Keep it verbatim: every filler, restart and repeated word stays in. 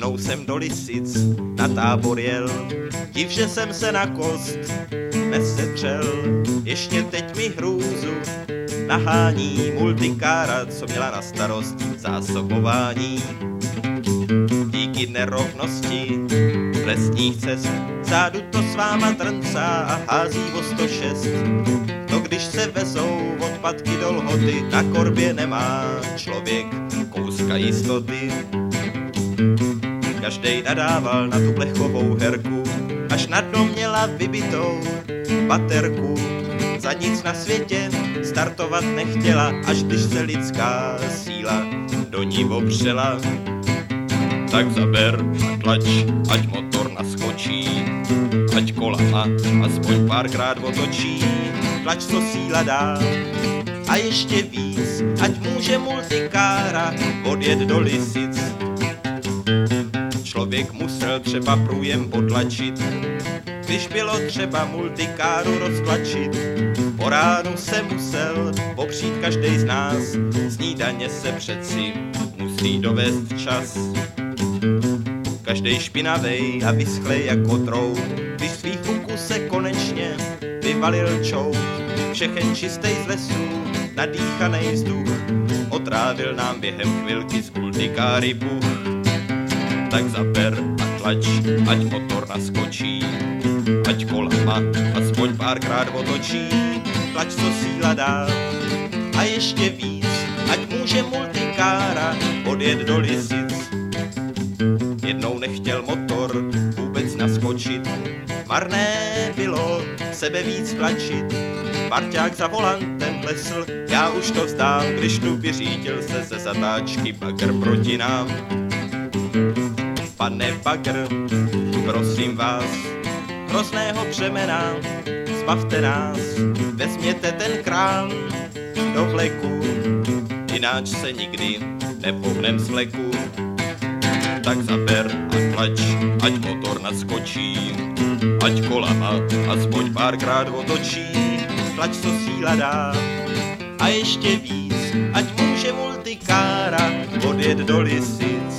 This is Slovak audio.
jednou jsem do Lisic na tábor jel, div, že jsem se na kost nesetřel. Ještě teď mi hrůzu nahání multikára, co měla na starost zásobování. Díky nerovnosti lesních cest zádu to s váma trncá a hází o sto šest. To když se vezou odpadky do Lhoty, na korbě nemá člověk kouska jistoty. Každej nadával na tu plechovou herku, až na dno měla vybitou baterku. Za nic na světě startovat nechtěla, až když se lidská síla do ní opřela. Tak zaber a tlač, ať motor naskočí, ať kolama aspoň párkrát otočí. Tlač, co síla dá, a ještě víc, ať může multikára odjet do Lisic. Člověk musel třeba průjem potlačit, když bylo třeba multikáru roztlačit. Po ránu se musel popřít každej z nás, snídaně se přeci musí dovést včas. Každej špinavej a vyschlej jako trout, když svých kluků se konečně vyvalil čout. Všechen čistej z lesů, nadýchanej vzduch, otrávil nám během chvilky z multikáry Bůh. Tak zaber a tlač, ať motor naskočí, ať kolama aspoň párkrát otočí. Tlač, co síla dá, a ještě víc, ať může multikára odjet do Lisic. Jednou nechtěl motor vůbec naskočit, marné bylo sebe víc tlačit. Parťák za volantem plesl, já už to vzdám, když tu vyřídil se ze zatáčky bagr proti nám. Pane bagr, prosím vás, hrozného břemena, zbavte nás, vezměte ten krán do vleku, jináč se nikdy nepohnem z vleku. Tak zaber a tlač, ať motor naskočí, ať kolama aspoň párkrát otočí. Tlač, co síla dá, a ještě víc, ať může multikára odjet do Lisic.